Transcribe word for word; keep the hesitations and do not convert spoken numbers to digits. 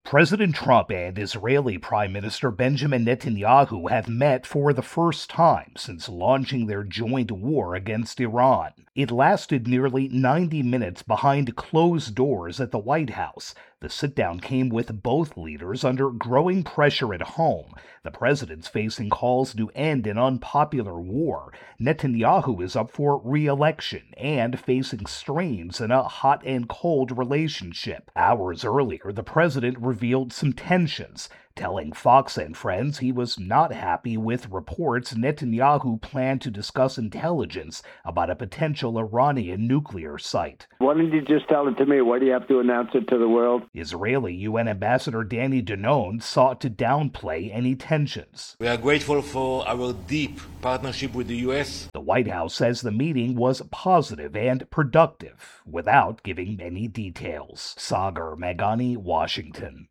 President Trump and Israeli Prime Minister Benjamin Netanyahu have met for the first time since launching their joint war against Iran. It lasted nearly ninety minutes behind closed doors at the White House. The sit-down came with both leaders under growing pressure at home. The president's facing calls to end an unpopular war. Netanyahu is up for re-election and facing strains in a hot and cold relationship. Hours earlier, the president revealed some tensions, telling Fox and Friends he was not happy with reports Netanyahu planned to discuss intelligence about a potential Iranian nuclear site. Why didn't you just tell it to me? Why do you have to announce it to the world? Israeli U N Ambassador Danny Danon sought to downplay any tensions. We are grateful for our deep partnership with the U S. The White House says the meeting was positive and productive, without giving any details. Sagar Meghani, Washington.